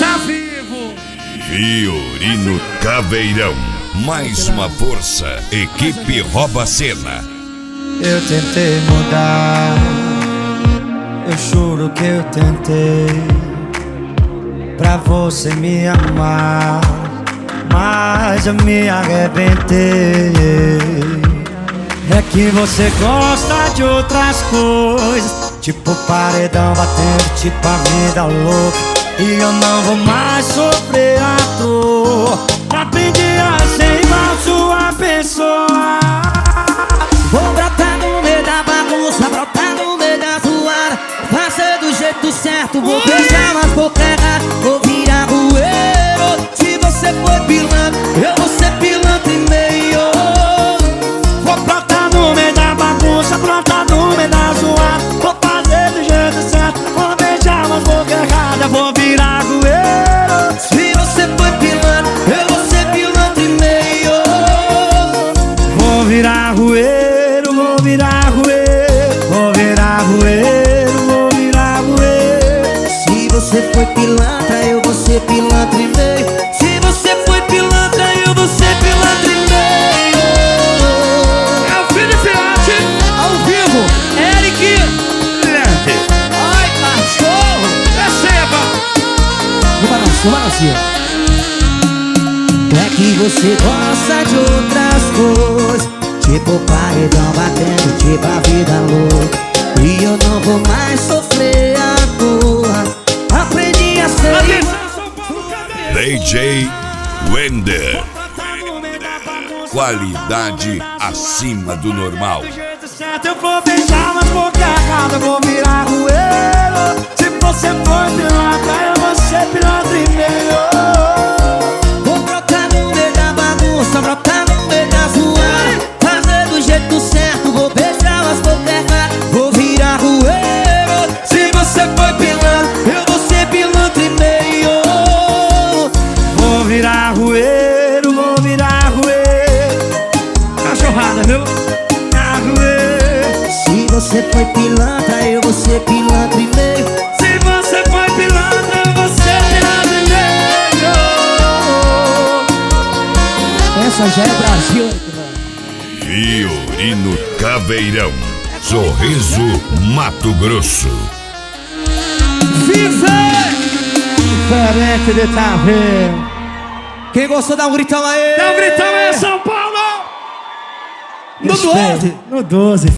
tá vivo. Fiorino Caveirão. Mais uma força. Equipe Rouba Cena. Eu tentei mudar, eu juro que eu tentei, pra você me amar, mas eu me arrebentei. É que você gosta de outras coisas, tipo paredão batendo, tipo a vida louca, e eu não vou mais sofrer à toa. Aprendi a ser igual sua pessoa. Vou brotar no meio da bagunça, brotar no meio da zoada, fazer do jeito certo, vou beijar nas bocas erradas, vou virar rueiro. Se você for pilantra, eu vou ser pilantra e meio. Vou brotar no meio da bagunça, brotar no meio da zoada, vou fazer do jeito certo, vou beijar nas bocas erradas, vou virar rueiro. Se você for pilantra, eu vou ser pilantra e meio. Vou virar rueiro, vou virar rueiro, vou virar rueiro, vou virar rueiro. Se você foi pilantra, eu vou ser pilantra e meio. Se você foi pilantra, eu vou ser pilantra e meio. É o Felipe Arte, Ao vivo, Eric. Ai, cachorro. receba. No balanço. É que você gosta de outras coisas, tipo paredão batendo, tipo a vida louca, e eu não vou mais sofrer à toa. Aprendi a ser Atenção, São Paulo, cadê? DJ Wender. Qualidade acima do normal. Do jeito certo eu vou beijar nas bocas erradas, vou virar rueiro. Se você for pilantra, eu vou ser pilantra e meio. Vou brotar no meio da bagunça, brotar no meio da zoada, fazer do jeito certo, vou beijar as bocas erradas, vou virar rueiro. Se você foi pilantra, eu vou ser pilantra e meio. Vou virar rueiro, vou virar rueiro, Cachorrada, viu? virar rueiro. Se você foi pilantra, eu vou ser pilantra e meio. Se você foi pilantra, eu vou ser pilantra e meio. Essa já é Brasil. Fiorino Caveirão. Sorriso Mato Grosso. Diferente de tá vendo. Quem gostou, dá um gritão aí. Dá um gritão aí, São Paulo. No 12. No 12.